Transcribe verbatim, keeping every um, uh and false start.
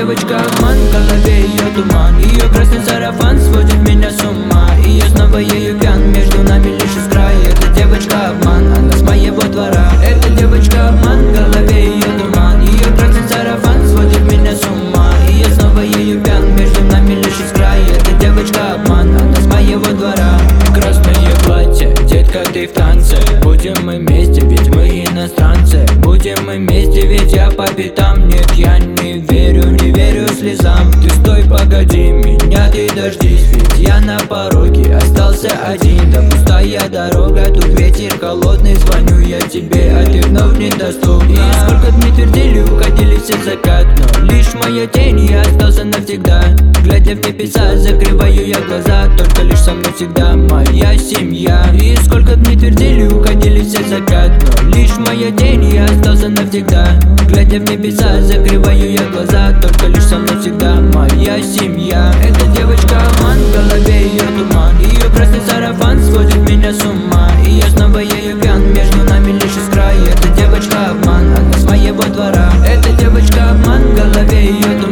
девочка обман, в голове ее туман. Ее красный сарафан сводит меня с ума, и я снова ею пьян, между нами лишь искра. Эта девочка обман, она с моего двора. Эта девочка обман, в голове ее туман. Ее красный сарафан сводит меня с ума, и я снова ею пьян, между нами лишь искра. Эта девочка обман, она с моего двора. Красное платье, детка, ты в танце. Будем мы вместе, ведь мы иностранцы. Будем мы вместе, ведь я по пятам. Нет, я не верю, не верю слезам. Ты стой, погоди, меня ты дождись, ведь я на пороге остался один. Да пустая дорога, тут ветер холодный. Звоню я тебе, а ты вновь недоступна. И сколько дней твердили, уходили все в закат, но лишь моя тень, я остался навсегда. Глядя в небеса, закрываю я глаза, только лишь со мной всегда моя семья. И сколько дней твердили, уходили все в закат, но лишь моя тень, я остался навсегда. Глядя в небеса, закрываю я глаза, только лишь со мной всегда моя семья. Эта девочка обман, в голове ее туман. Ее красный сарафан сводит меня с ума, и я снова ею пьян, между нами лишь искра. Эта девочка обман, она с моего двора. Эта девочка обман, в голове ее туман.